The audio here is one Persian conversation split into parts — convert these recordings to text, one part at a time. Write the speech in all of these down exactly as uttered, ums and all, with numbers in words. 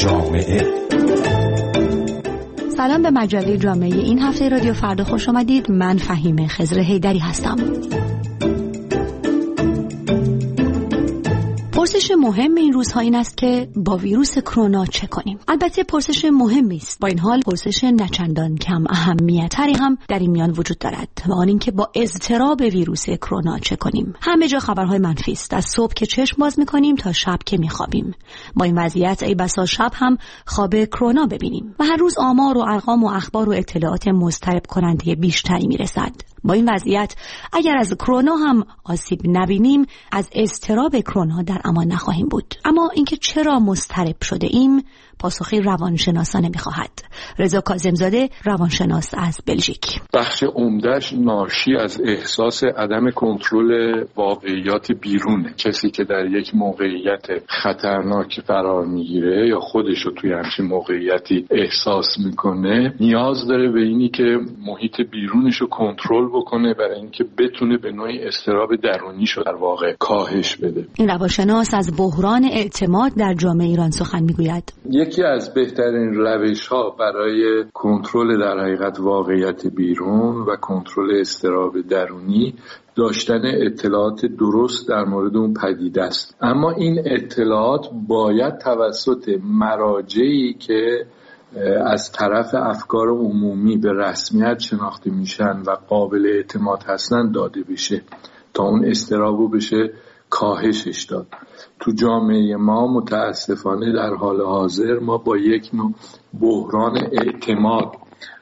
جامعه. سلام به مجله جامعه این هفته رادیو فردا خوش آمدید. من فهیمه خضر حیدری هستم. پرسش مهم این روزها این است که با ویروس کرونا چه کنیم؟ البته پرسش مهمی است. با این حال پرسش نچندان کم اهمیتری هم در این میان وجود دارد و آن اینکه با اضطراب ویروس کرونا چه کنیم. همه جا خبرهای منفی است، از صبح که چشم باز می‌کنیم تا شب که می‌خوابیم. با این وضعیت ای بسا شب هم خواب کرونا ببینیم و هر روز آمار و ارقام و اخبار و اطلاعات مضطرب کننده بیشتری میرسد. با این وضعیت اگر از کرونا هم آسیب نبینیم، از اضطراب کرونا در امان نخواهیم بود. اما اینکه چرا مضطرب شده ایم پاسخی روانشناسانه میخواهد. رضا کاظم‌زاده، روانشناس از بلژیک. بخش عمده‌اش ناشی از احساس عدم کنترل واقعیات بیرونه. کسی که در یک موقعیت خطرناکی قرار میگیره یا خودش رو توی همچین موقعیتی احساس میکنه، نیاز داره به اینی که محیط بیرونش رو کنترل بکنه برای اینکه بتونه به نوعی اضطراب درونیش رو در واقع کاهش بده. این روانشناس از بحران اعتماد در جامعه ایران سخن میگوید. یکی از بهترین روش‌ها برای کنترل در حقیقت واقعیت بیرون و کنترل اضطراب درونی داشتن اطلاعات درست در مورد اون پدیده است. اما این اطلاعات باید توسط مراجعی که از طرف افکار عمومی به رسمیت شناخته میشن و قابل اعتماد هستن داده بشه تا اون اضطرابو بشه کاهشش داد. تو جامعه ما متاسفانه در حال حاضر ما با یک نوع بحران اعتماد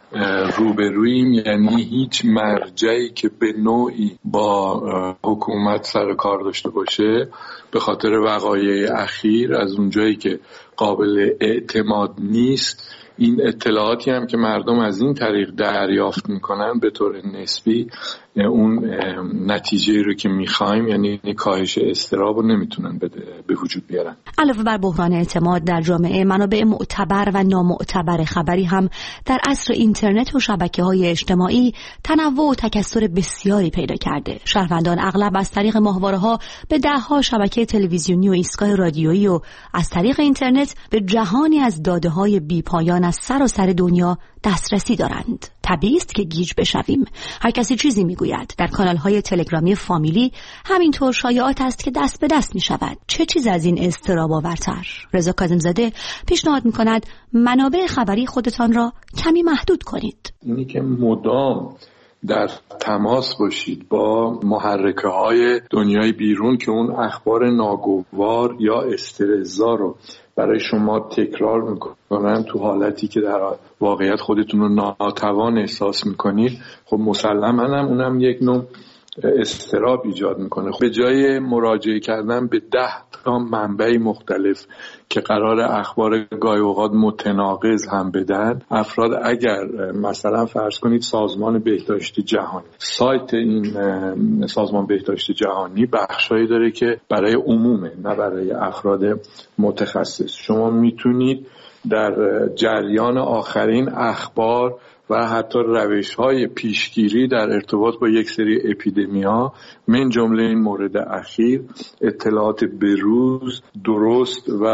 روبرویم، یعنی هیچ مرجعی که به نوعی با حکومت سر کار داشته باشه به خاطر وقایع اخیر از اونجایی که قابل اعتماد نیست، این اطلاعاتی هم که مردم از این طریق دریافت میکنن به طور نسبی اون نتیجه رو که میخوایم، یعنی کاهش اضطراب رو نمیتونن به وجود بیارن. علاوه بر بحران اعتماد در جامعه، منابع معتبر و نامعتبر خبری هم در عصر اینترنت و شبکه‌های اجتماعی تنوع و تکثر بسیاری پیدا کرده. شهروندان اغلب از طریق ماهواره‌ها به ده‌ها شبکه تلویزیونی و ایستگاه رادیویی و از طریق اینترنت به جهانی از داده‌های بی‌پایان از سراسر دنیا دسترسی دارند. طبیعی است که گیج بشویم. هر کسی چیزی میگوید. در کانال‌های تلگرامی فامیلی همینطور شایعات است که دست به دست میشود. چه چیز از این اضطراب آورتر؟ رضا کاظم‌زاده پیشنهاد میکند منابع خبری خودتان را کمی محدود کنید. اینی که مدام در تماس باشید با محرکه‌های دنیای بیرون که اون اخبار ناگوار یا استرس‌زا رو برای شما تکرار میکنن تو حالتی که در واقعیت خودتون رو ناتوان احساس میکنید، خب مسلماً هم اونم یک نوع اضطراب ایجاد میکنه. به جای مراجعه کردن به ده تا منبع مختلف که قرار اخبار گاهی اوقات متناقض هم بدن، افراد اگر مثلا فرض کنید سازمان بهداشت جهانی، سایت این سازمان بهداشت جهانی بخشایی داره که برای عمومه نه برای افراد متخصص، شما میتونید در جریان آخرین اخبار و حتی روش‌های پیشگیری در ارتباط با یک سری اپیدمی‌ها من جمله این مورد اخیر اطلاعات بروز، درست و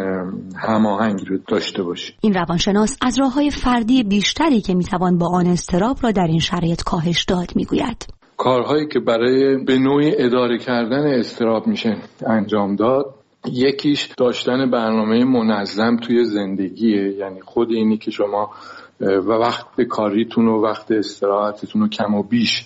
هماهنگ رو داشته باشید. این روانشناس از راه‌های فردی بیشتری که می‌توان با آن اضطراب را در این شرایط کاهش داد می‌گوید. کارهایی که برای به نوعی اداره کردن اضطراب میشه انجام داد، یکیش داشتن برنامه منظم توی زندگیه، یعنی خود اینی که شما و وقت کاریتون و وقت استراحتتون رو کم و بیش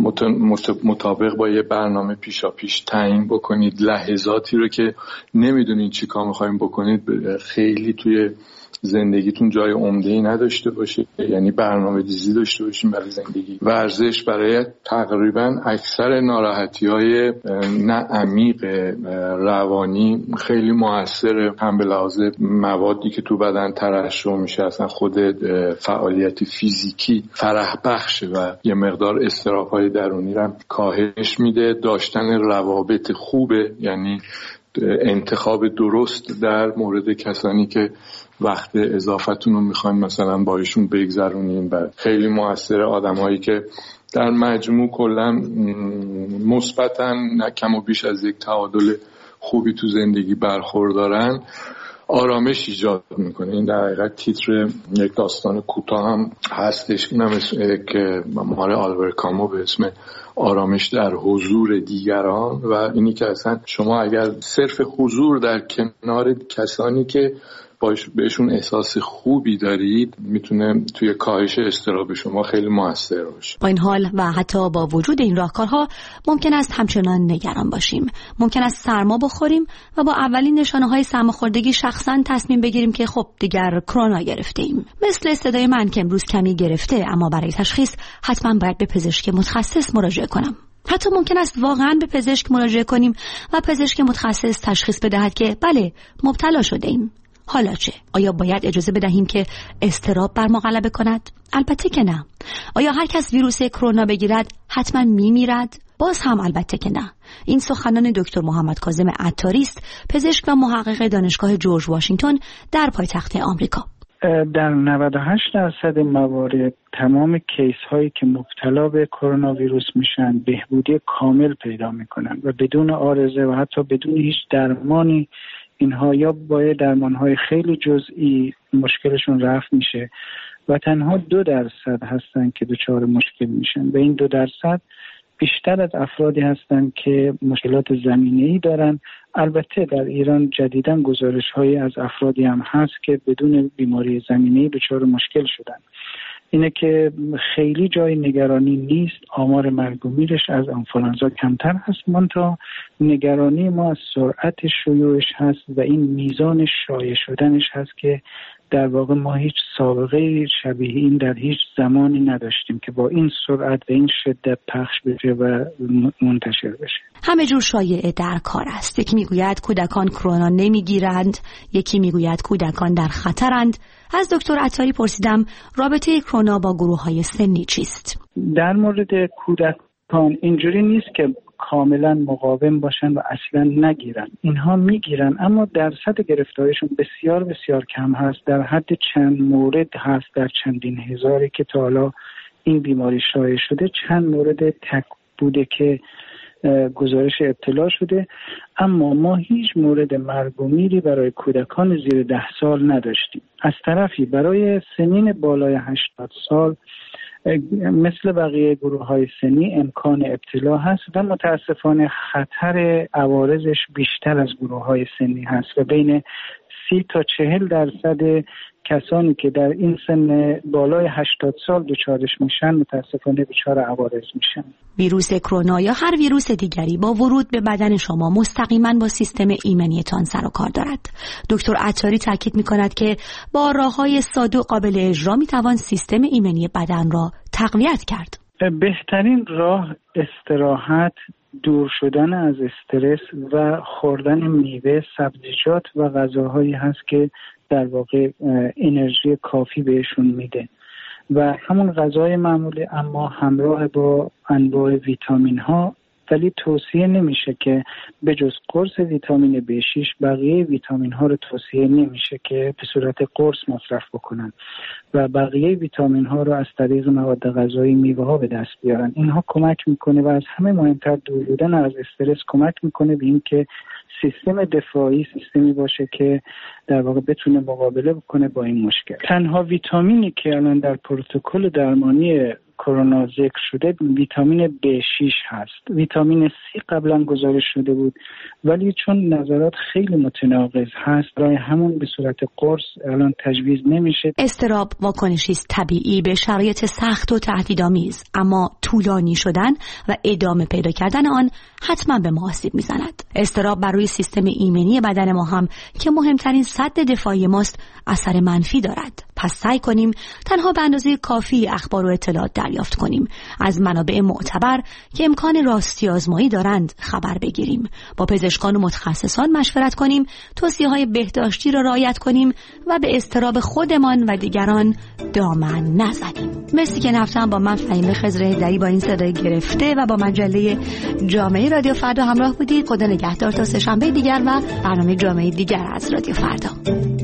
مطابق با یه برنامه پیشا پیش تعیین بکنید. لحظاتی رو که نمیدونید چی کار میخوایم بکنید خیلی توی زندگیتون جای عمده‌ای نداشته باشه، یعنی برنامه ریزی داشته باشین برای زندگی. ورزش برای تقریبا اکثر ناراحتی‌های نه عمیق روانی خیلی موثره، هم به لحاظ موادی که تو بدن ترشح میشه، اصلا خود فعالیت فیزیکی فرح بخشه و یه مقدار اضطراب‌های درونی رو کاهش میده. داشتن روابط خوبه، یعنی انتخاب درست در مورد کسانی که وقت اضافتون رو میخواین مثلا با ایشون بگذرونین و خیلی موثر. آدمایی که در مجموع کلا مثبتاً نه کم و بیش از یک تعادل خوبی تو زندگی برخوردارن. آرامش ایجاد میکنه. این در حقیقت تیتر یک داستان کوتاه هم هستش، اونم که مال آلبرت کامو به اسم آرامش در حضور دیگران، و اینی که اصلا شما اگر صرف حضور در کنار کسانی که باش بهشون احساس خوبی دارید میتونه توی کاهش اضطراب شما خیلی موثر باشه. با این حال و حتی با وجود این راهکارها ممکن است همچنان نگران باشیم. ممکن است سرما بخوریم و با اولین نشانه‌های سرماخوردگی شخصاً تصمیم بگیریم که خب دیگر کرونا گرفته ایم. مثل صدای من که امروز کمی گرفته، اما برای تشخیص حتما باید به پزشک متخصص مراجعه کنم. حتی ممکن است واقعاً به پزشک مراجعه کنیم و پزشک متخصص تشخیص بدهد که بله مبتلا شده ایم. حالا چه؟ آیا باید اجازه بدهیم که اضطراب بر ما غلبه کند؟ البته که نه. آیا هر کس ویروس کرونا بگیرد حتما میمیرد؟ باز هم البته که نه. این سخنان دکتر محمد کاظم عطاری است، پزشک و محقق دانشگاه جورج واشنگتن در پایتخت آمریکا. در نود و هشت درصد موارد تمام کیس هایی که مبتلا به کرونا ویروس میشن بهبودی کامل پیدا میکنن و بدون عارضه و حتی بدون هیچ درمانی اینها یا با درمان‌های خیلی جزئی مشکلشون رفع میشه و تنها دو درصد هستن که دچار مشکل میشن و این دو درصد بیشتر از افرادی هستن که مشکلات زمینه‌ای دارن. البته در ایران جدیداً گزارش‌هایی از افرادی هم هست که بدون بیماری زمینه‌ای دچار مشکل شدن. اینه که خیلی جای نگرانی نیست. آمار مرگ و میرش از آنفولانزا کمتر هست، منتها نگرانی ما از سرعت شیوعش هست و این میزان شایع شدنش هست که در واقع ما هیچ سابقه شبیه این در هیچ زمانی نداشتیم که با این سرعت و این شدت پخش بشه و منتشر بشه. همه جور شایعه در کار است. یکی میگوید کودکان کرونا نمیگیرند، یکی میگوید کودکان در خطرند. از دکتر عطاری پرسیدم رابطه کرونا با گروه‌های سنی چیست؟ در مورد کودکان اینجوری نیست که کاملا مقاوم باشن و اصلا نگیرن. اینها میگیرن اما درصد گرفتاریشون بسیار بسیار کم هست. در حد چند مورد هست در چندین هزاری که تا حالا این بیماری شایع شده، چند مورد تک بوده که گزارش ابتلا شده، اما ما هیچ مورد مرگ و میری برای کودکان زیر ده سال نداشتیم. از طرفی برای سنین بالای هشتاد سال مثل بقیه گروه های سنی امکان ابتلا هست و متاسفانه خطر عوارضش بیشتر از گروه های سنی هست و بین سی تا چهل درصد کسانی که در این سن بالای هشتاد سال دچارش میشن متاسفانه دچار عوارض میشن. ویروس کرونا یا هر ویروس دیگری با ورود به بدن شما مستقیما با سیستم ایمنیتان سر و کار دارد. دکتر عطاری تاکید میکند که با راههای ساده و قابل اجرا میتوان سیستم ایمنی بدن را تقویت کرد. بهترین راه استراحت، دور شدن از استرس و خوردن میوه، سبزیجات و غذاهایی هست که در واقع انرژی کافی بهشون میده و همون غذای معمولی اما همراه با انواع ویتامین ها، ولی توصیه نمیشه که به جز قرص ویتامین بی شش بقیه ویتامین ها رو توصیه نمیشه که به صورت قرص مصرف بکنن و بقیه ویتامین ها رو از طریق مواد غذایی میوه ها به دست بیارن. اینها کمک میکنه و از همه مهمتر دور بودن از استرس کمک میکنه به این که سیستم دفاعی سیستمی باشه که در واقع بتونه مقابله بکنه با این مشکل. تنها ویتامینی که الان در پروتکل درمانی کرونا ذکر شده ویتامین بی شش هست. ویتامین سی قبلا گزارش شده بود ولی چون نظرات خیلی متناقض هست برای همون به صورت قرص الان تجویز نمیشه. اضطراب واکنشی است طبیعی به شرایط سخت و تهدیدآمیز، اما طولانی شدن و ادامه پیدا کردن آن حتما به ما آسیب میزند. اضطراب بر روی سیستم ایمنی بدن ما هم که مهمترین سد دفاعی ماست اثر منفی دارد. پس سعی کنیم تنها به اندازه کافی اخبار و اطلاعات دریافت کنیم، از منابع معتبر که امکان راستی آزمایی دارند خبر بگیریم، با پزشکان و متخصصان مشورت کنیم، توصیه‌های بهداشتی را رعایت کنیم و به اضطراب خودمان و دیگران دامن نزنیم. مرسی که نفتم با من فهیمه خضر هیدری با این صدای گرفته و با مجله جامعه رادیو فردا همراه بودید. خدا نگهدار تا سه شنبه دیگر و برنامه جامعه دیگر از رادیو فردا.